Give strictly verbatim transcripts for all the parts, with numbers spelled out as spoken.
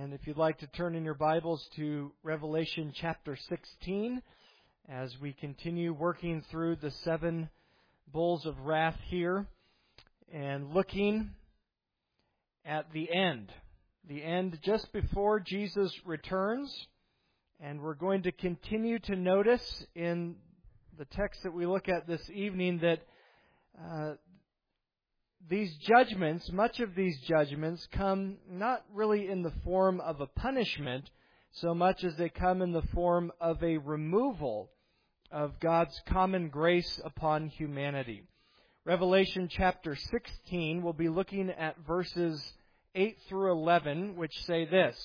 And if you'd like to turn in your Bibles to Revelation chapter sixteen, as we continue working through the seven bowls of wrath here and looking at the end, the end just before Jesus returns. And we're going to continue to notice in the text that we look at this evening that uh, these judgments, much of these judgments, come not really in the form of a punishment so much as they come in the form of a removal of God's common grace upon humanity. Revelation chapter sixteen, we'll be looking at verses eight through eleven, which say this: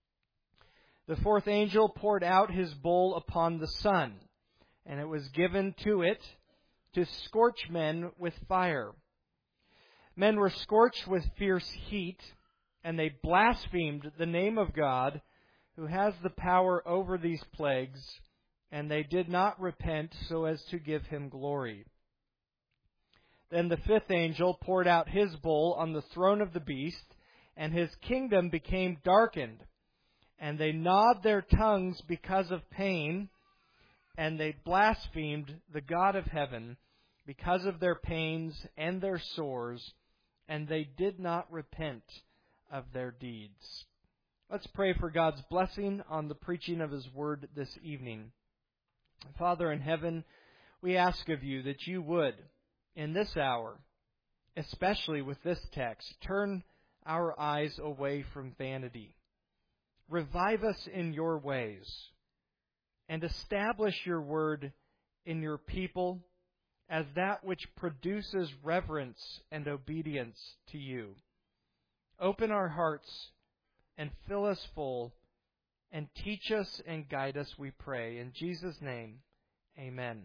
The fourth angel poured out his bowl upon the sun, and it was given to it to scorch men with fire. Men were scorched with fierce heat, and they blasphemed the name of God, who has the power over these plagues, and they did not repent so as to give him glory. Then the fifth angel poured out his bowl on the throne of the beast, and his kingdom became darkened. And they gnawed their tongues because of pain, and they blasphemed the God of heaven because of their pains and their sores, and they did not repent of their deeds. Let's pray for God's blessing on the preaching of His Word this evening. Father in heaven, we ask of You that You would, in this hour, especially with this text, turn our eyes away from vanity. Revive us in Your ways, and establish Your Word in Your people as that which produces reverence and obedience to You. Open our hearts and fill us full, and teach us and guide us, we pray. In Jesus' name, amen.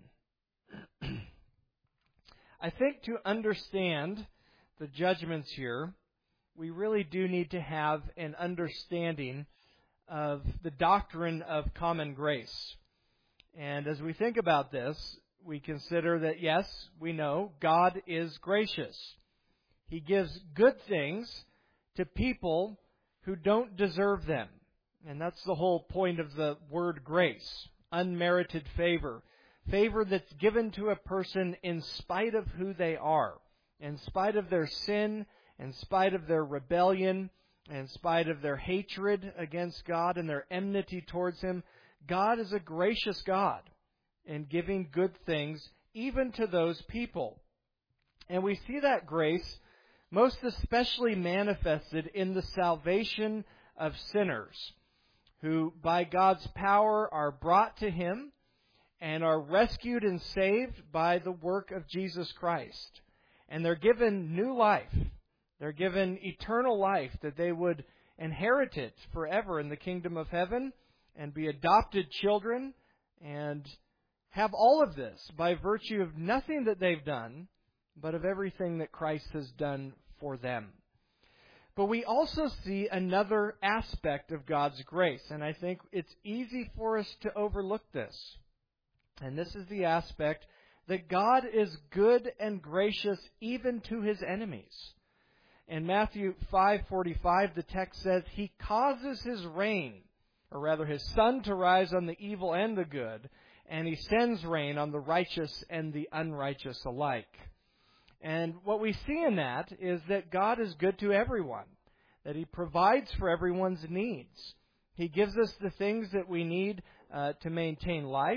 I think to understand the judgments here, we really do need to have an understanding of the doctrine of common grace. And as we think about this, we consider that, yes, we know God is gracious. He gives good things to people who don't deserve them. And that's the whole point of the word grace, unmerited favor. Favor that's given to a person in spite of who they are, in spite of their sin, in spite of their rebellion, in spite of their hatred against God and their enmity towards Him. God is a gracious God in giving good things even to those people. And we see that grace most especially manifested in the salvation of sinners who by God's power are brought to Him and are rescued and saved by the work of Jesus Christ. And they're given new life. They're given eternal life, that they would inherit it forever in the kingdom of heaven and be adopted children and have all of this by virtue of nothing that they've done, but of everything that Christ has done for them. But we also see another aspect of God's grace, and I think it's easy for us to overlook this. And this is the aspect that God is good and gracious even to His enemies. In Matthew five forty-five, the text says, He causes His rain, or rather His sun to rise on the evil and the good, and He sends rain on the righteous and the unrighteous alike. And what we see in that is that God is good to everyone, that He provides for everyone's needs. He gives us the things that we need uh, to maintain life.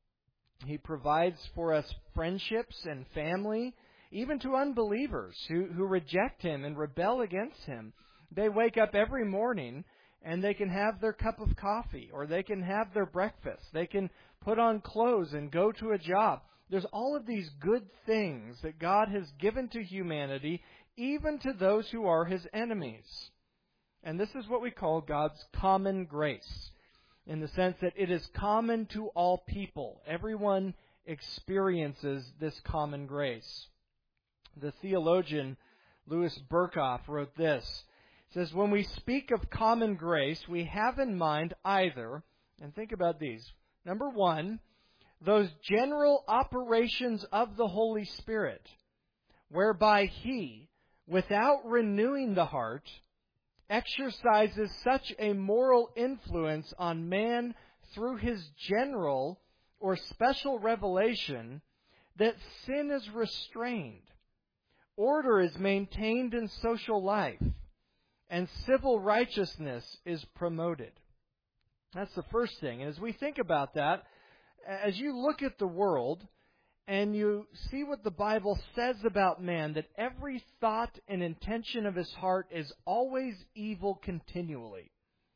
He provides for us friendships and family, even to unbelievers who, who reject Him and rebel against Him. They wake up every morning and they can have their cup of coffee, or they can have their breakfast. They can put on clothes and go to a job. There's all of these good things that God has given to humanity, even to those who are His enemies. And this is what we call God's common grace, in the sense that it is common to all people. Everyone experiences this common grace. The theologian Louis Berkhoff wrote this. He says, when we speak of common grace, we have in mind either, and think about these, number one, those general operations of the Holy Spirit, whereby He, without renewing the heart, exercises such a moral influence on man through his general or special revelation that sin is restrained, order is maintained in social life, and civil righteousness is promoted. That's the first thing. And as we think about that, as you look at the world and you see what the Bible says about man, that every thought and intention of his heart is always evil continually.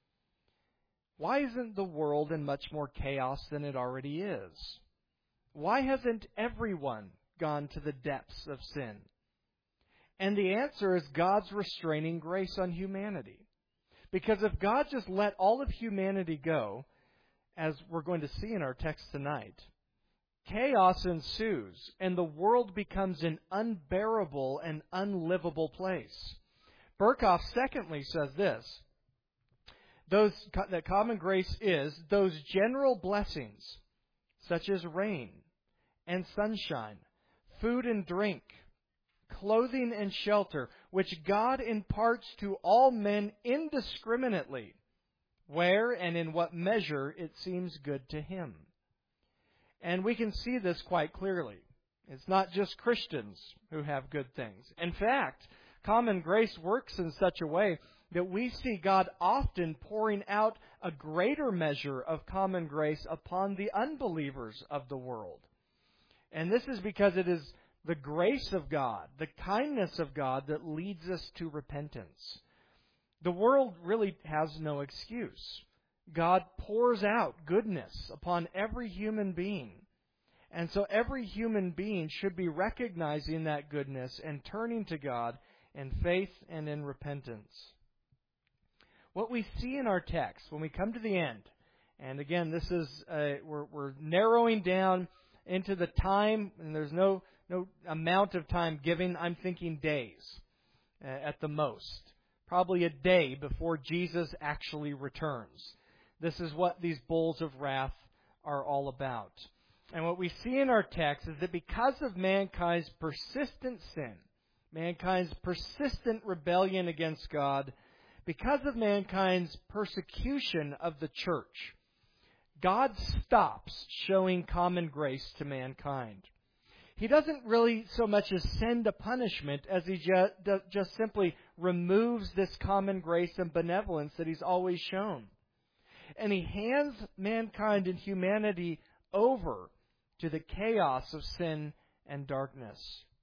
Why isn't the world in much more chaos than it already is? Why hasn't everyone gone to the depths of sin? And the answer is God's restraining grace on humanity. Because if God just let all of humanity go, as we're going to see in our text tonight, chaos ensues, and the world becomes an unbearable and unlivable place. Berkhoff, secondly, says this, those that common grace is those general blessings, such as rain and sunshine, food and drink, clothing and shelter, which God imparts to all men indiscriminately, where and in what measure it seems good to Him. And we can see this quite clearly. It's not just Christians who have good things. In fact, common grace works in such a way that we see God often pouring out a greater measure of common grace upon the unbelievers of the world. And this is because it is the grace of God, the kindness of God that leads us to repentance. The world really has no excuse. God pours out goodness upon every human being. And so every human being should be recognizing that goodness and turning to God in faith and in repentance. What we see in our text when we come to the end, and again, this is uh, we're, we're narrowing down into the time, and there's no no amount of time given. I'm thinking days uh, at the most, probably a day before Jesus actually returns. This is what these bowls of wrath are all about. And what we see in our text is that because of mankind's persistent sin, mankind's persistent rebellion against God, because of mankind's persecution of the church, God stops showing common grace to mankind. He doesn't really so much as send a punishment as He just, just simply removes this common grace and benevolence that He's always shown. And He hands mankind and humanity over to the chaos of sin and darkness.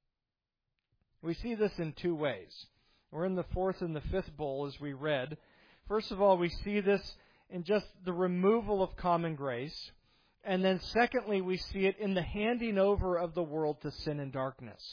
We see this in two ways. We're in the fourth and the fifth bowl, as we read. First of all, we see this in just the removal of common grace. And then secondly, we see it in the handing over of the world to sin and darkness.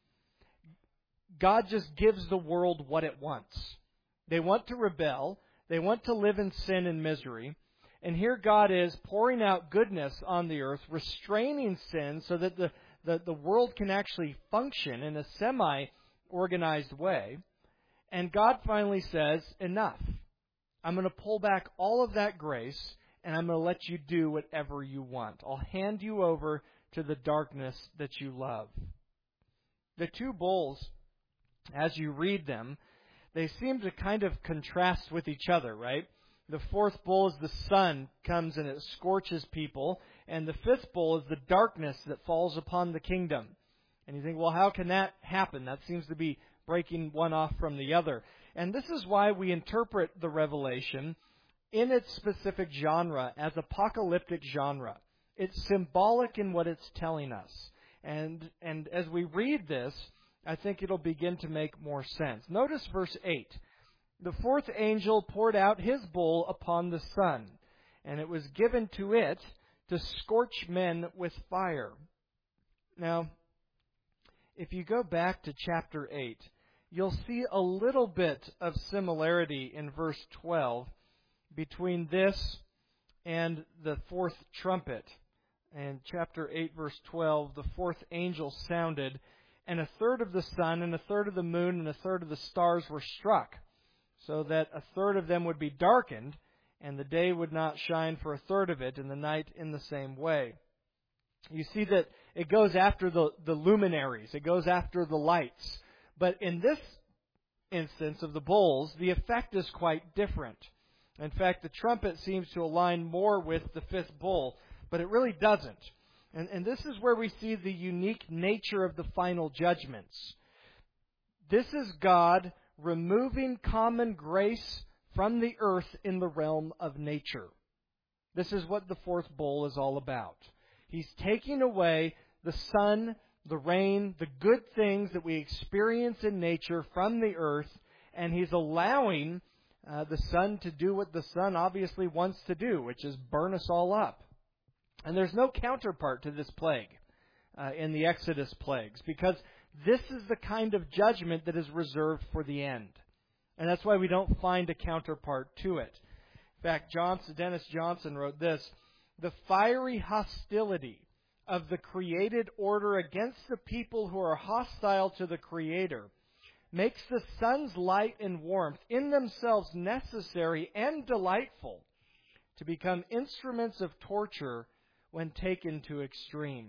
God just gives the world what it wants. They want to rebel. They want to live in sin and misery. And here God is pouring out goodness on the earth, restraining sin so that the, the, the world can actually function in a semi-organized way. And God finally says, enough. I'm going to pull back all of that grace, and I'm going to let you do whatever you want. I'll hand you over to the darkness that you love. The two bowls, as you read them, they seem to kind of contrast with each other, right? The fourth bowl is the sun comes and it scorches people, and the fifth bowl is the darkness that falls upon the kingdom. And you think, well, how can that happen? That seems to be breaking one off from the other. And this is why we interpret the Revelation in its specific genre as apocalyptic genre. It's symbolic in what it's telling us. And and as we read this, I think it'll begin to make more sense. Notice verse eight. The fourth angel poured out his bowl upon the sun, and it was given to it to scorch men with fire. Now, if you go back to chapter eight, you'll see a little bit of similarity in verse twelve between this and the fourth trumpet. And chapter eight, verse twelve, the fourth angel sounded, and a third of the sun, and a third of the moon, and a third of the stars were struck, so that a third of them would be darkened, and the day would not shine for a third of it, and the night in the same way. You see that it goes after the, the luminaries. It goes after the lights. But in this instance of the bowls, the effect is quite different. In fact, the trumpet seems to align more with the fifth bowl, but it really doesn't. And, and this is where we see the unique nature of the final judgments. This is God removing common grace from the earth in the realm of nature. This is what the fourth bowl is all about. He's taking away the sun, the rain, the good things that we experience in nature from the earth, and He's allowing uh, the sun to do what the sun obviously wants to do, which is burn us all up. And there's no counterpart to this plague uh, in the Exodus plagues, because this is the kind of judgment that is reserved for the end. And that's why we don't find a counterpart to it. In fact, Johnson, Dennis Johnson wrote this: "The fiery hostility of the created order against the people who are hostile to the Creator makes the sun's light and warmth in themselves necessary and delightful to become instruments of torture when taken to extreme."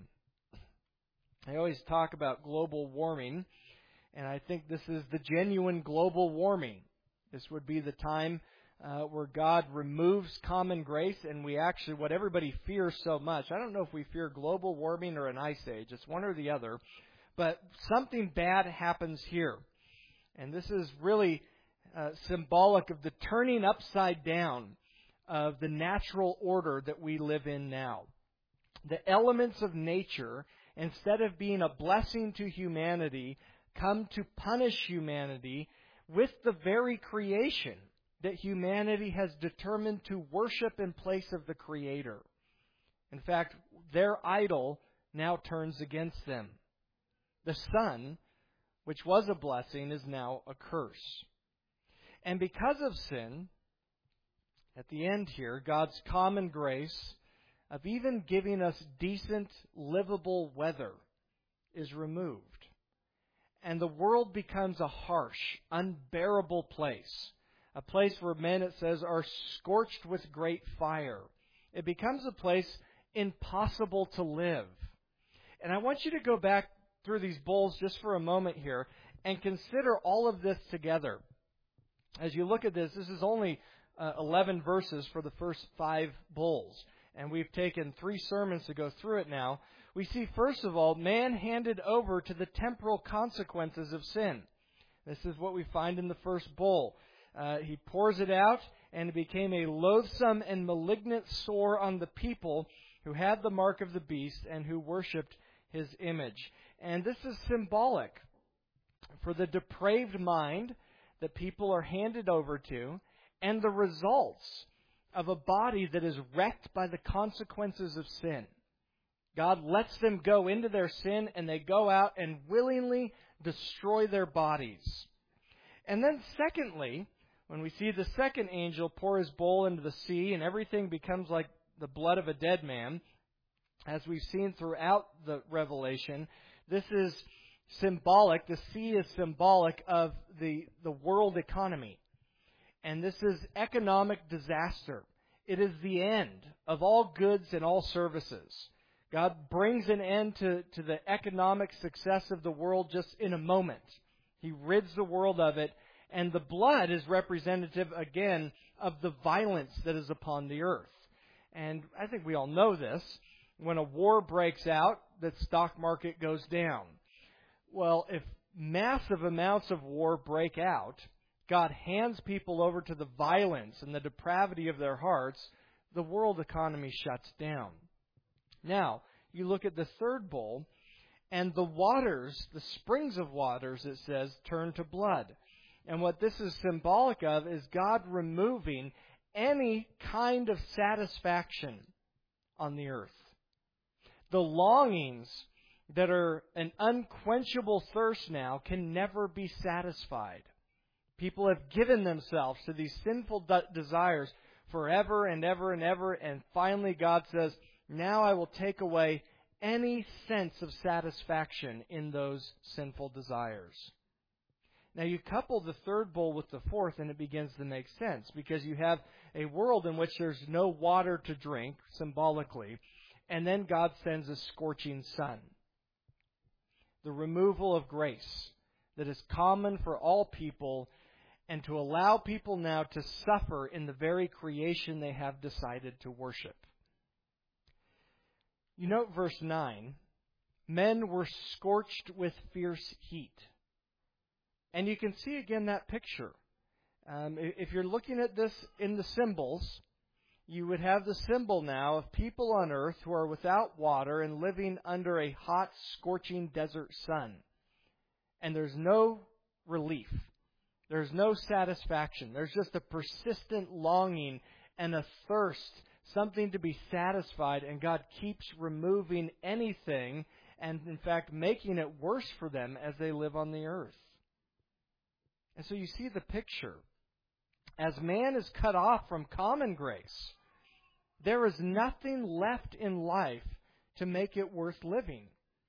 I always talk about global warming, and I think this is the genuine global warming. This would be the time uh, where God removes common grace, and we actually, what everybody fears so much, I don't know if we fear global warming or an ice age, it's one or the other, but something bad happens here. And this is really uh, symbolic of the turning upside down of the natural order that we live in now. The elements of nature, instead of being a blessing to humanity, come to punish humanity with the very creation that humanity has determined to worship in place of the Creator. In fact, their idol now turns against them. The sun, which was a blessing, is now a curse. And because of sin, at the end here, God's common grace of even giving us decent, livable weather is removed. And the world becomes a harsh, unbearable place. A place where men, it says, are scorched with great fire. It becomes a place impossible to live. And I want you to go back through these bowls just for a moment here and consider all of this together. As you look at this, this is only uh, eleven verses for the first five bowls. And we've taken three sermons to go through it now. We see, first of all, man handed over to the temporal consequences of sin. This is what we find in the first bowl. Uh, he pours it out, and it became a loathsome and malignant sore on the people who had the mark of the beast and who worshipped his image. And this is symbolic for the depraved mind that people are handed over to, and the results of a body that is wrecked by the consequences of sin. God lets them go into their sin, and they go out and willingly destroy their bodies. And then secondly, when we see the second angel pour his bowl into the sea and everything becomes like the blood of a dead man, as we've seen throughout the Revelation, this is symbolic, the sea is symbolic of the, the world economy. And this is economic disaster. It is the end of all goods and all services. God brings an end to, to the economic success of the world just in a moment. He rids the world of it. And the blood is representative, again, of the violence that is upon the earth. And I think we all know this. When a war breaks out, the stock market goes down. Well, if massive amounts of war break out, God hands people over to the violence and the depravity of their hearts, the world economy shuts down. Now, you look at the third bowl, and the waters, the springs of waters, it says, turn to blood. And what this is symbolic of is God removing any kind of satisfaction on the earth. The longings that are an unquenchable thirst now can never be satisfied. People have given themselves to these sinful de- desires forever and ever and ever, and finally God says, now I will take away any sense of satisfaction in those sinful desires. Now you couple the third bowl with the fourth, and it begins to make sense, because you have a world in which there's no water to drink, symbolically, and then God sends a scorching sun. The removal of grace. that is common for all people, and to allow people now to suffer in the very creation they have decided to worship. You note verse nine, men were scorched with fierce heat. And you can see again that picture. Um, if you're looking at this in the symbols, you would have the symbol now of people on earth who are without water and living under a hot, scorching desert sun. And there's no relief. There's no satisfaction. There's just a persistent longing and a thirst, something to be satisfied, and God keeps removing anything and, in fact, making it worse for them as they live on the earth. And so you see the picture. As man is cut off from common grace, there is nothing left in life to make it worth living.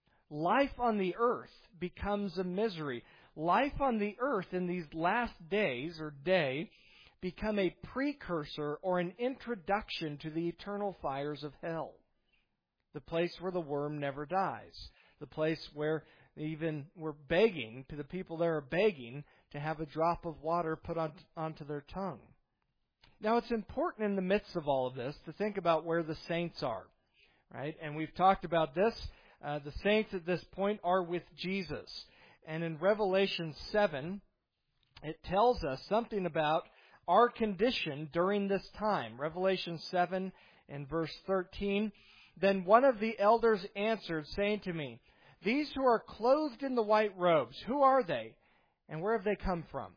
Life on the earth becomes a misery. Life on the earth in these last days or day become a precursor or an introduction to the eternal fires of hell. The place where the worm never dies. The place where even we're begging, to the people there are begging to have a drop of water put on, onto their tongue. Now it's important in the midst of all of this to think about where the saints are. Right? And we've talked about this. Uh, the saints at this point are with Jesus. And in Revelation seven, it tells us something about our condition during this time. Revelation seven and verse thirteen. Then one of the elders answered, saying to me, these who are clothed in the white robes, who are they, and where have they come from?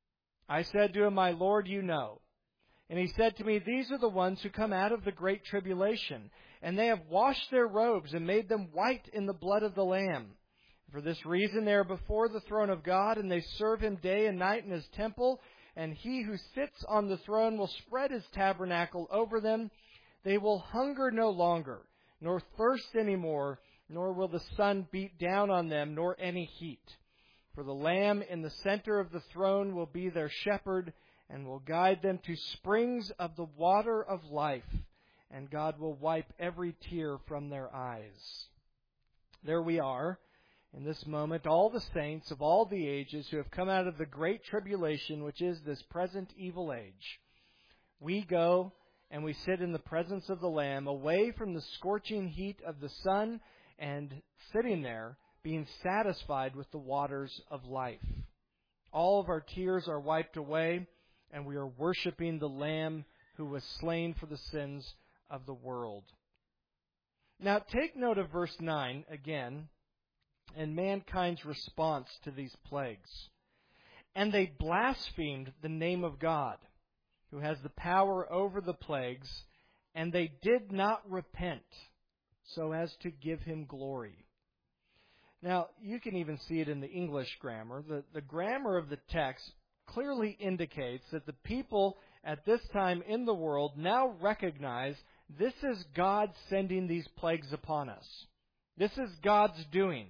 I said to him, my Lord, you know. And he said to me, these are the ones who come out of the great tribulation, and they have washed their robes and made them white in the blood of the Lamb. For this reason they are before the throne of God, and they serve Him day and night in His temple, and He who sits on the throne will spread His tabernacle over them. They will hunger no longer, nor thirst any more, nor will the sun beat down on them, nor any heat. For the Lamb in the center of the throne will be their shepherd, and will guide them to springs of the water of life, and God will wipe every tear from their eyes. There we are. In this moment, all the saints of all the ages who have come out of the great tribulation, which is this present evil age, we go and we sit in the presence of the Lamb, away from the scorching heat of the sun, and sitting there, being satisfied with the waters of life. All of our tears are wiped away, and we are worshiping the Lamb who was slain for the sins of the world. Now, take note of verse nine again, and mankind's response to these plagues. And they blasphemed the name of God, who has the power over the plagues, and they did not repent so as to give Him glory. Now, you can even see it in the English grammar. The, the grammar of the text clearly indicates that the people at this time in the world now recognize this is God sending these plagues upon us. This is God's doing.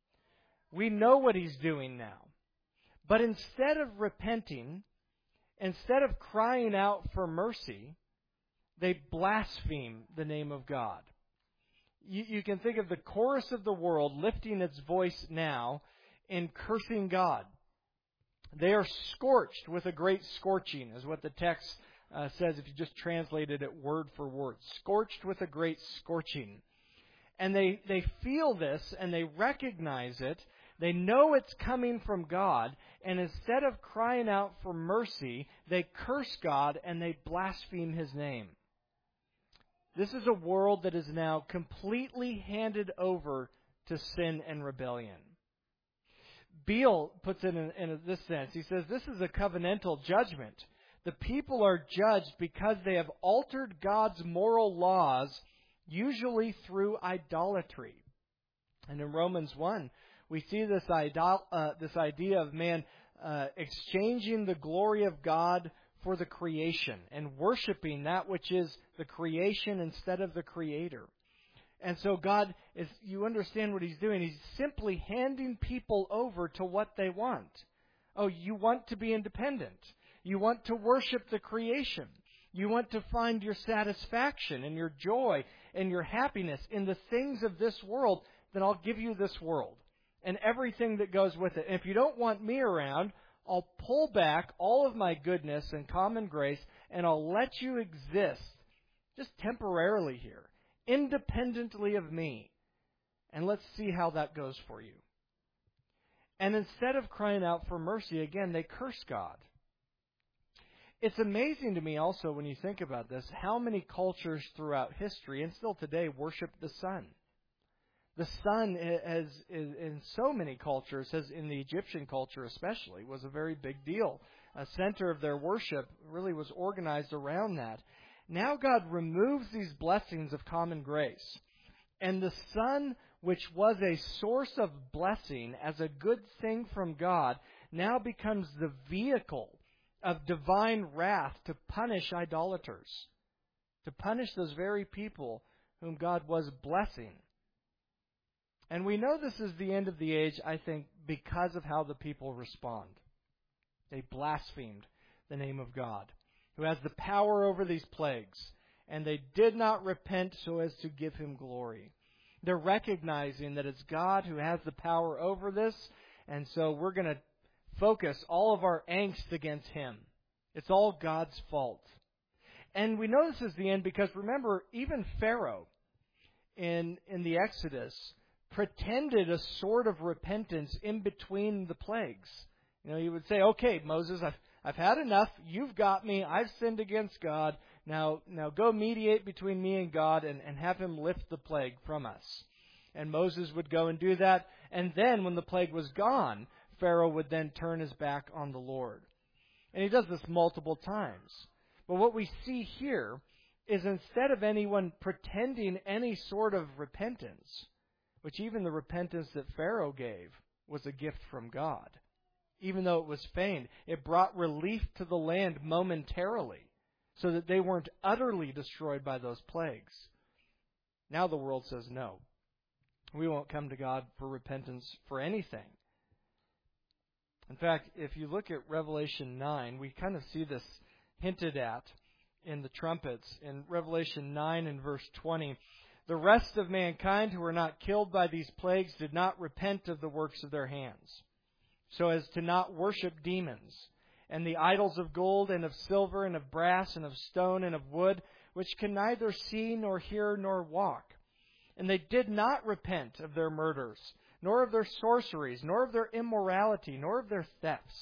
We know what He's doing now. But instead of repenting, instead of crying out for mercy, they blaspheme the name of God. You, you can think of the chorus of the world lifting its voice now in cursing God. They are scorched with a great scorching, is what the text uh, says if you just translated it word for word. Scorched with a great scorching. And they, they feel this and they recognize it. They know it's coming from God, and instead of crying out for mercy, they curse God and they blaspheme His name. This is a world that is now completely handed over to sin and rebellion. Beale puts it in, in this sense. He says this is a covenantal judgment. The people are judged because they have altered God's moral laws, usually through idolatry. And in Romans one, we see this, idol, uh, this idea of man uh, exchanging the glory of God for the creation and worshiping that which is the creation instead of the Creator. And so God, is, you understand what He's doing. He's simply handing people over to what they want. Oh, you want to be independent. You want to worship the creation. You want to find your satisfaction and your joy and your happiness in the things of this world, then I'll give you this world. and everything that goes with it. And if you don't want me around, I'll pull back all of my goodness and common grace, and I'll let you exist just temporarily here, independently of me. And let's see how that goes for you. And instead of crying out for mercy, again, they curse God. It's amazing to me also when you think about this, how many cultures throughout history and still today worship the sun. The sun, has, in so many cultures, has in the Egyptian culture especially, was a very big deal. A center of their worship really was organized around that. Now God removes these blessings of common grace. And the sun, which was a source of blessing as a good thing from God, now becomes the vehicle of divine wrath to punish idolaters, to punish those very people whom God was blessing. And we know this is the end of the age, I think, because of how the people respond. They blasphemed the name of God, who has the power over these plagues, and they did not repent so as to give Him glory. They're recognizing that it's God who has the power over this, and so we're going to focus all of our angst against Him. It's all God's fault. And we know this is the end because, remember, even Pharaoh in, in the Exodus pretended a sort of repentance in between the plagues. You know, he would say, okay, Moses, I've, I've had enough. You've got me. I've sinned against God. Now, now go mediate between me and God and, and have Him lift the plague from us. And Moses would go and do that. And then when the plague was gone, Pharaoh would then turn his back on the Lord. And he does this multiple times. But what we see here is instead of anyone pretending any sort of repentance, which even the repentance that Pharaoh gave was a gift from God, even though it was feigned, it brought relief to the land momentarily so that they weren't utterly destroyed by those plagues. Now the world says no. We won't come to God for repentance for anything. In fact, if you look at Revelation nine, we kind of see this hinted at in the trumpets. In Revelation nine and verse twenty, the rest of mankind who were not killed by these plagues did not repent of the works of their hands, so as to not worship demons, and the idols of gold and of silver and of brass and of stone and of wood, which can neither see nor hear nor walk. And they did not repent of their murders, nor of their sorceries, nor of their immorality, nor of their thefts.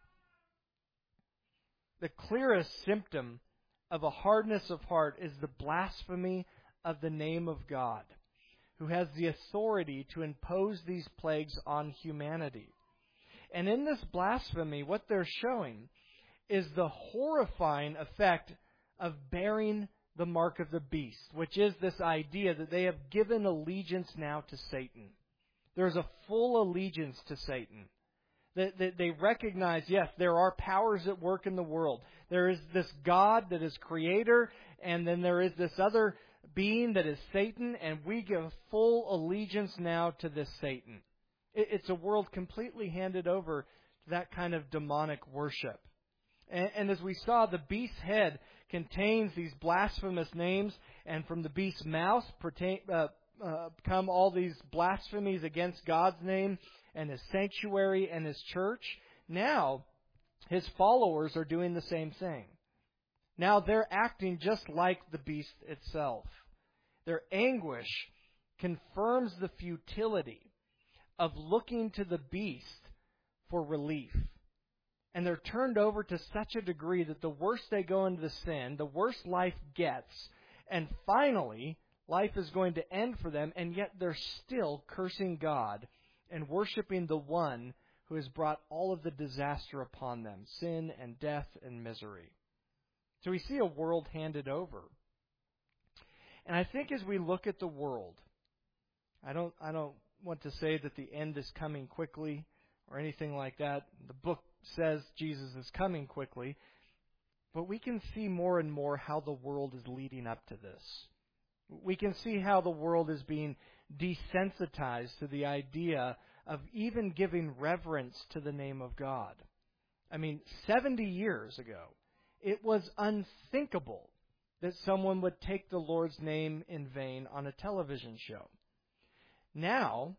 The clearest symptom of a hardness of heart is the blasphemy of the name of God, who has the authority to impose these plagues on humanity. And in this blasphemy, what they're showing is the horrifying effect of bearing the mark of the beast, which is this idea that they have given allegiance now to Satan. There's a full allegiance to Satan. They, they, they recognize, yes, there are powers at work in the world. There is this God that is creator, and then there is this other being that is Satan, and we give full allegiance now to this Satan. It, it's a world completely handed over to that kind of demonic worship. And, and as we saw, the beast's head contains these blasphemous names, and from the beast's mouth pertain, uh, uh, come all these blasphemies against God's name and His sanctuary and His church. Now, His followers are doing the same thing. Now they're acting just like the beast itself. Their anguish confirms the futility of looking to the beast for relief. And they're turned over to such a degree that the worse they go into the sin, the worse life gets. And finally, life is going to end for them, and yet they're still cursing God and worshiping the one who has brought all of the disaster upon them, sin and death and misery. So we see a world handed over. And I think as we look at the world, I don't I don't want to say that the end is coming quickly or anything like that. The book says Jesus is coming quickly. But we can see more and more how the world is leading up to this. We can see how the world is being desensitized to the idea of even giving reverence to the name of God. I mean, seventy years ago, it was unthinkable that someone would take the Lord's name in vain on a television show. Now,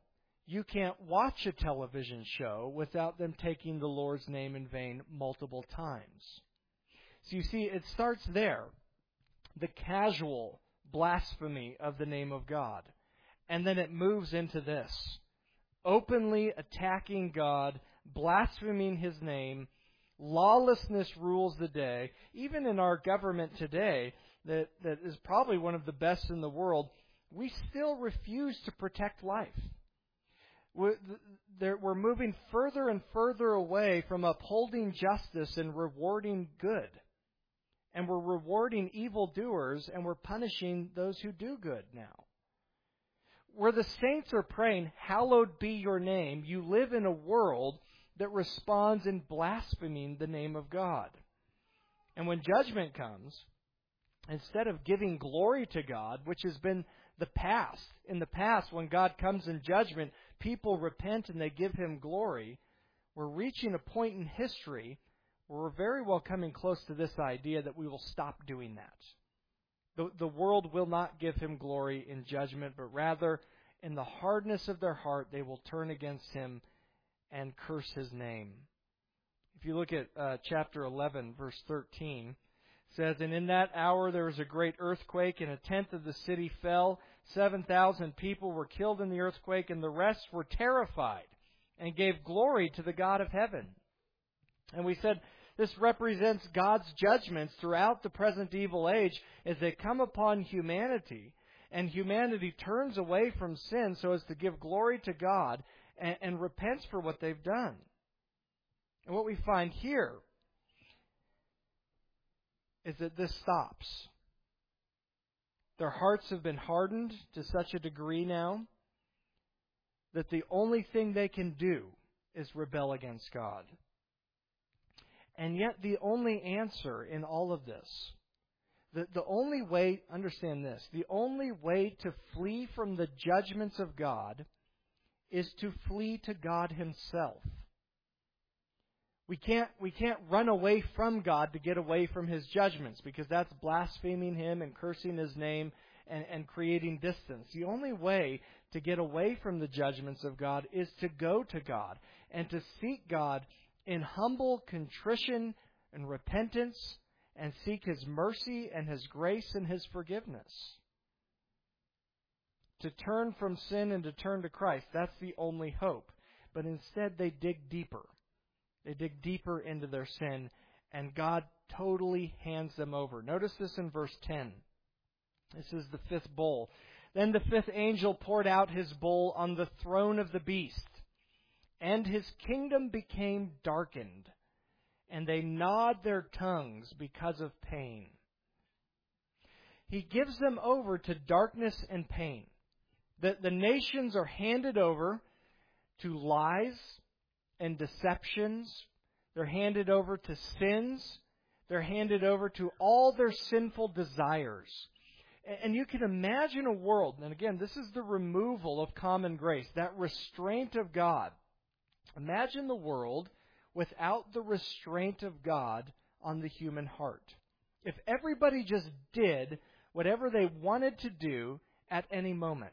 you can't watch a television show without them taking the Lord's name in vain multiple times. So you see, it starts there, the casual blasphemy of the name of God. And then it moves into this, openly attacking God, blaspheming His name. Lawlessness rules the day. Even in our government today, that, that is probably one of the best in the world, we still refuse to protect life. We're, we're moving further and further away from upholding justice and rewarding good. And we're rewarding evildoers, and we're punishing those who do good now. Where the saints are praying, hallowed be your name, you live in a world that responds in blaspheming the name of God. And when judgment comes, instead of giving glory to God, which has been the past, in the past when God comes in judgment, people repent and they give Him glory, we're reaching a point in history where we're very well coming close to this idea that we will stop doing that. The, the world will not give Him glory in judgment, but rather, in the hardness of their heart, they will turn against Him and curse His name. If you look at uh, chapter eleven, verse thirteen, it says, "And in that hour there was a great earthquake, and a tenth of the city fell. Seven thousand people were killed in the earthquake, and the rest were terrified and gave glory to the God of heaven." And we said, this represents God's judgments throughout the present evil age as they come upon humanity, and humanity turns away from sin so as to give glory to God and, and repents for what they've done. And what we find here is that this stops. Their hearts have been hardened to such a degree now that the only thing they can do is rebel against God. And yet the only answer in all of this, the, the only way, understand this, the only way to flee from the judgments of God is to flee to God Himself. We can't, we can't run away from God to get away from His judgments, because that's blaspheming Him and cursing His name and, and creating distance. The only way to get away from the judgments of God is to go to God and to seek God in humble contrition and repentance, and seek His mercy and His grace and His forgiveness. To turn from sin and to turn to Christ, that's the only hope. But instead they dig deeper. They dig deeper into their sin, and God totally hands them over. Notice this in verse ten. This is the fifth bowl. "Then the fifth angel poured out his bowl on the throne of the beast, and his kingdom became darkened, and they gnawed their tongues because of pain." He gives them over to darkness and pain. The, the nations are handed over to lies and deceptions. They're handed over to sins. They're handed over to all their sinful desires. And you can imagine a world, and again, this is the removal of common grace, that restraint of God. Imagine the world without the restraint of God on the human heart. If everybody just did whatever they wanted to do at any moment.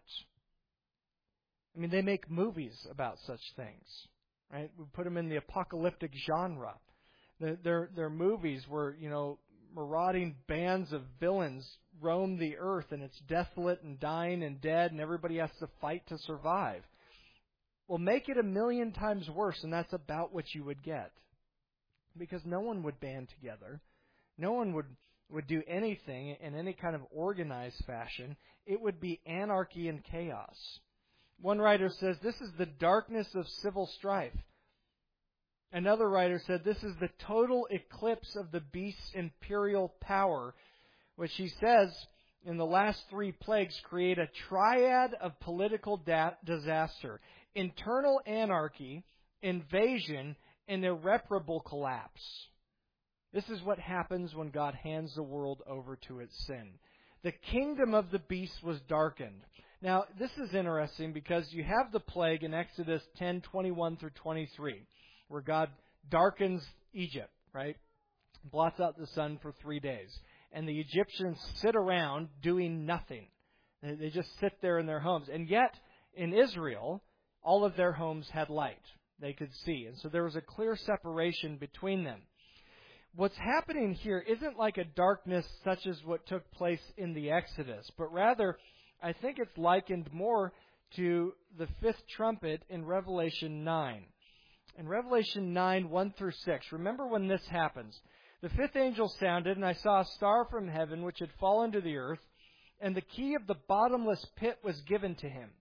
I mean, they make movies about such things, right? We put them in the apocalyptic genre. They're, they're, they're movies where, you know, marauding bands of villains roam the earth, and it's desolate and dying and dead, and everybody has to fight to survive. Well, make it a million times worse, and that's about what you would get. Because no one would band together. No one would, would do anything in any kind of organized fashion. It would be anarchy and chaos. One writer says, this is the darkness of civil strife. Another writer said, this is the total eclipse of the beast's imperial power, which he says in the last three plagues create a triad of political da- disaster. Internal anarchy, invasion, and irreparable collapse. This is what happens when God hands the world over to its sin. The kingdom of the beast was darkened. Now, this is interesting because you have the plague in Exodus ten twenty-one through twenty-three, where God darkens Egypt, right? Blots out the sun for three days. And the Egyptians sit around doing nothing. They just sit there in their homes. And yet, in Israel, all of their homes had light. They could see. And so there was a clear separation between them. What's happening here isn't like a darkness such as what took place in the Exodus, but rather, I think it's likened more to the fifth trumpet in Revelation nine. In Revelation nine, one through six, remember when this happens. The fifth angel sounded, and I saw a star from heaven which had fallen to the earth, and the key of the bottomless pit was given to him.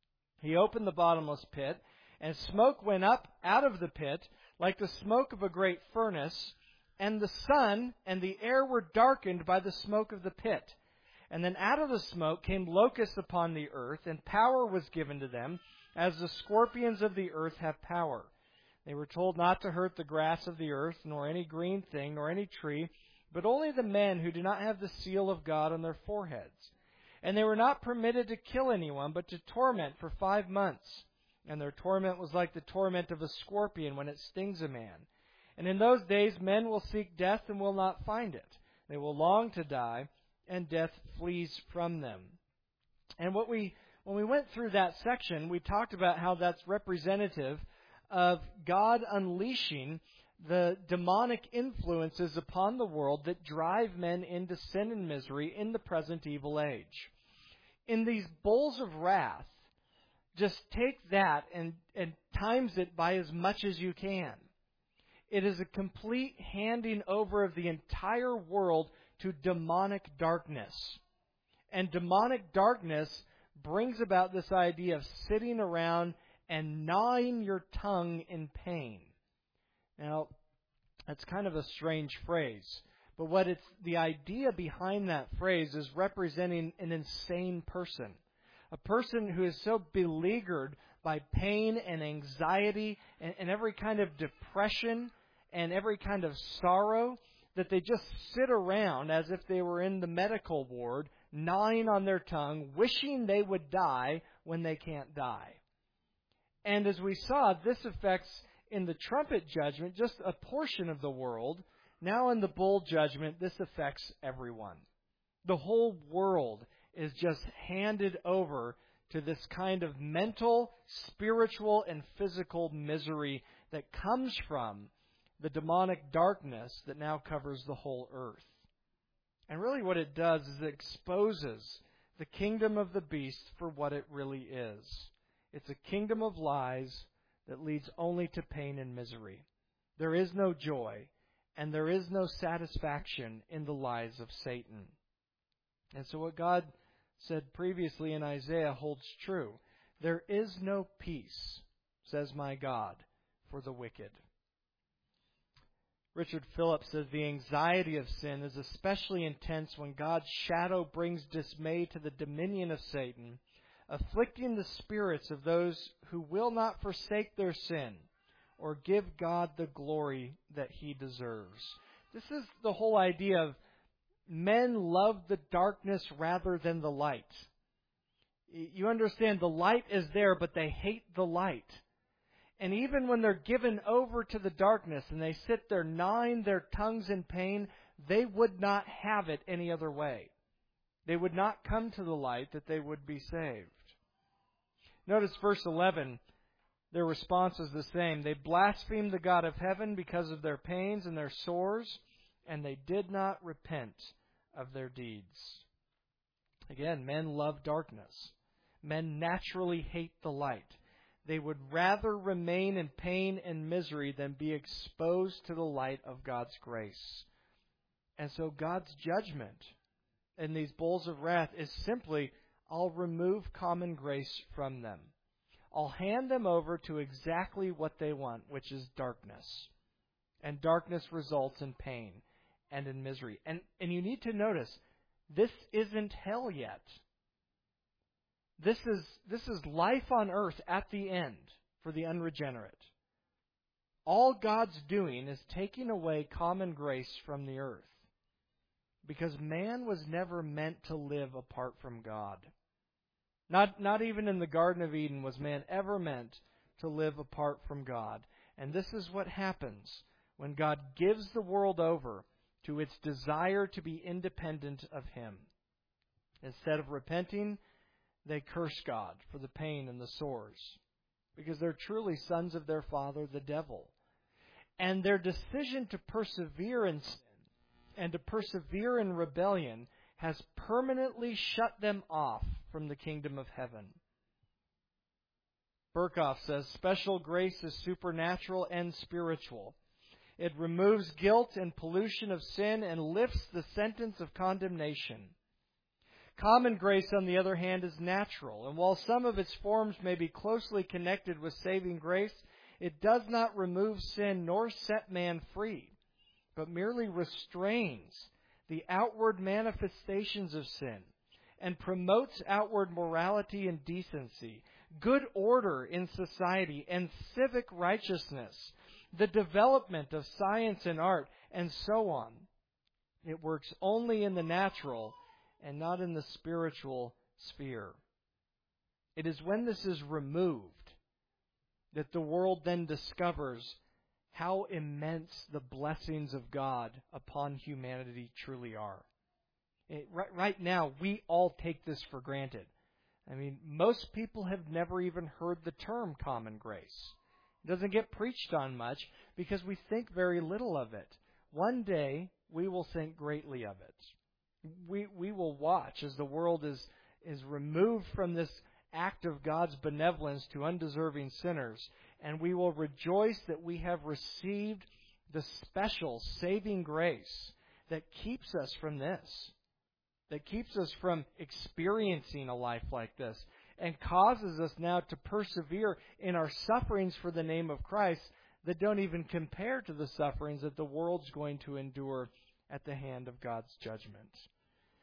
He opened the bottomless pit, and smoke went up out of the pit like the smoke of a great furnace, and the sun and the air were darkened by the smoke of the pit. And then out of the smoke came locusts upon the earth, and power was given to them, as the scorpions of the earth have power. They were told not to hurt the grass of the earth, nor any green thing, nor any tree, but only the men who do not have the seal of God on their foreheads. And they were not permitted to kill anyone, but to torment for five months. And their torment was like the torment of a scorpion when it stings a man. And in those days men will seek death and will not find it. They will long to die, and death flees from them. And what we when we went through that section, we talked about how that's representative of God unleashing the demonic influences upon the world that drive men into sin and misery in the present evil age. In these bowls of wrath, just take that and, and times it by as much as you can. It is a complete handing over of the entire world to demonic darkness. And demonic darkness brings about this idea of sitting around and gnawing your tongue in pain. Now, that's kind of a strange phrase. But what it's the idea behind that phrase is representing an insane person. A person who is so beleaguered by pain and anxiety and, and every kind of depression and every kind of sorrow that they just sit around as if they were in the medical ward, gnawing on their tongue, wishing they would die when they can't die. And as we saw, this affects in the trumpet judgment just a portion of the world. Now in the bowl judgment, this affects everyone. The whole world is just handed over to this kind of mental, spiritual, and physical misery that comes from the demonic darkness that now covers the whole earth. And really what it does is it exposes the kingdom of the beast for what it really is. It's a kingdom of lies that leads only to pain and misery. There is no joy, and there is no satisfaction in the lies of Satan. And so what God said previously in Isaiah holds true. There is no peace, says my God, for the wicked. Richard Phillips says the anxiety of sin is especially intense when God's shadow brings dismay to the dominion of Satan, afflicting the spirits of those who will not forsake their sin or give God the glory that He deserves. This is the whole idea of men love the darkness rather than the light. You understand, the light is there, but they hate the light. And even when they're given over to the darkness and they sit there gnawing their tongues in pain, they would not have it any other way. They would not come to the light that they would be saved. Notice verse eleven, their response is the same. They blasphemed the God of heaven because of their pains and their sores, and they did not repent of their deeds. Again, men love darkness. Men naturally hate the light. They would rather remain in pain and misery than be exposed to the light of God's grace. And so God's judgment in these bowls of wrath is simply, I'll remove common grace from them. I'll hand them over to exactly what they want, which is darkness. And darkness results in pain and in misery. And, and you need to notice, this isn't hell yet. This is, this is life on earth at the end for the unregenerate. All God's doing is taking away common grace from the earth. Because man was never meant to live apart from God. Not, not even in the Garden of Eden was man ever meant to live apart from God. And this is what happens when God gives the world over to its desire to be independent of Him. Instead of repenting, they curse God for the pain and the sores. because they're truly sons of their father, the devil. And their decision to persevere in sin and to persevere in rebellion has permanently shut them off from the kingdom of heaven. Berkhoff says, special grace is supernatural and spiritual. It removes guilt and pollution of sin and lifts the sentence of condemnation. Common grace, on the other hand, is natural, and while some of its forms may be closely connected with saving grace, it does not remove sin nor set man free, but merely restrains the outward manifestations of sin and promotes outward morality and decency, good order in society, and civic righteousness, the development of science and art, and so on. It works only in the natural and not in the spiritual sphere. It is when this is removed that the world then discovers how immense the blessings of God upon humanity truly are. It, right, right now, we all take this for granted. I mean, most people have never even heard the term common grace. It doesn't get preached on much because we think very little of it. One day, we will think greatly of it. We we will watch as the world is is removed from this act of God's benevolence to undeserving sinners, and we will rejoice that we have received the special saving grace that keeps us from this, that keeps us from experiencing a life like this, and causes us now to persevere in our sufferings for the name of Christ that don't even compare to the sufferings that the world's going to endure at the hand of God's judgment.